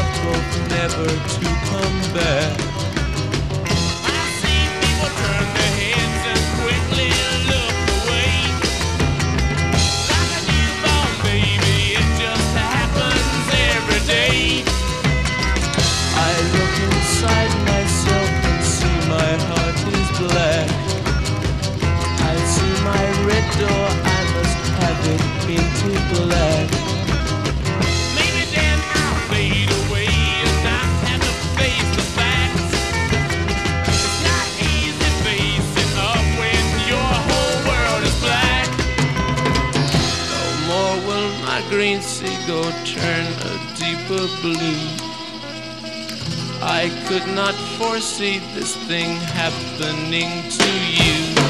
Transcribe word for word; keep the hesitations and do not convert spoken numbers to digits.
love both never to come back. I see people turn their heads and quickly look away. Like a newborn baby, it just happens every day. I look inside myself and see my heart is black. I see my red door, I must have it painted black. Maybe then I'll fade away and not have to face the facts. It's not easy facing up when your whole world is black. No more will my green seagull turn a deeper blue. I could not foresee this thing happening to you.